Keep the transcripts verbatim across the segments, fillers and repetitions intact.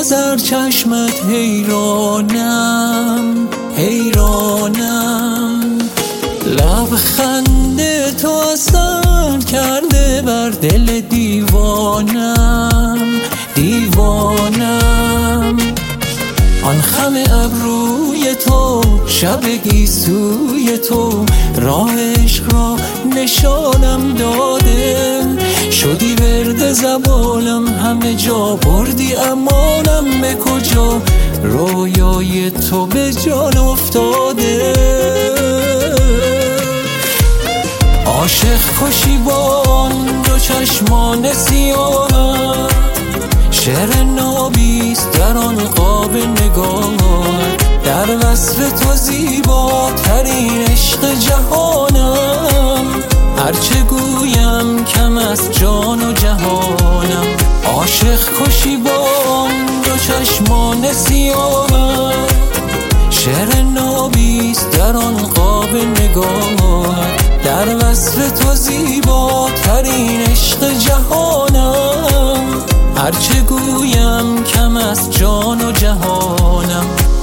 سرچشمت حیرانم حیرانم، لبخند تو اثر کرده بر دل دیوانم دیوانم. آن خم ابروی تو، شب گیسوی تو، راه عشق را نشانم داده. شدی ورد زبانم، همه جا بردی امانم به کجا، رویای تو به جان افتاده. عاشق کشی با آن دو چشمان سیاه، شعر نابیست در آن قاب نگاه. در وصف تو زیباترین عشق جهانم، هرچه گویم کم از جان و جهانم. عاشق کشی با آن دو چشمان سیاه، شعر نابیست در آن قاب نگاه. در وصف تو زیباترین عشق جهانم، هرچه گویم کم از جان و جهانم.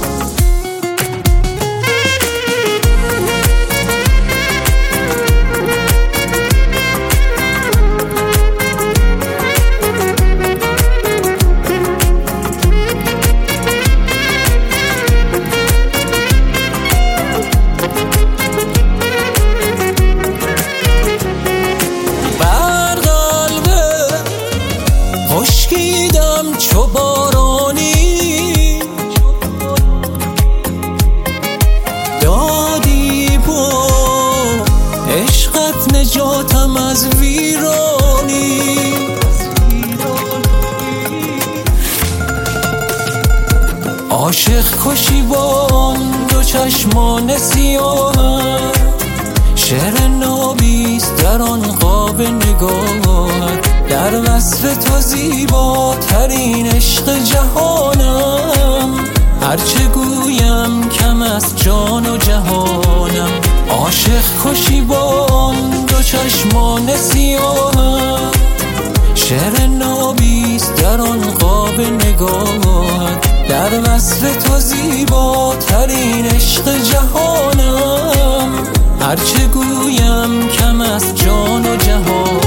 خشکیدم چو بارانی، دادی با عشقت نجاتم از ویرانی. عاشق کشی با آن دو چشمان سیاه، شعر نابیست در آن قاب نگاه. در وصف تو زیباترین عشق جهانم، هرچه گویم کم از جان و جهانم. عاشق کشی با آن دو چشمان سیاه، شعر نابیست در آن قاب نگاه. در وصف تو زیباترین عشق جهانم، هرچه گویم کم از جان و جهان.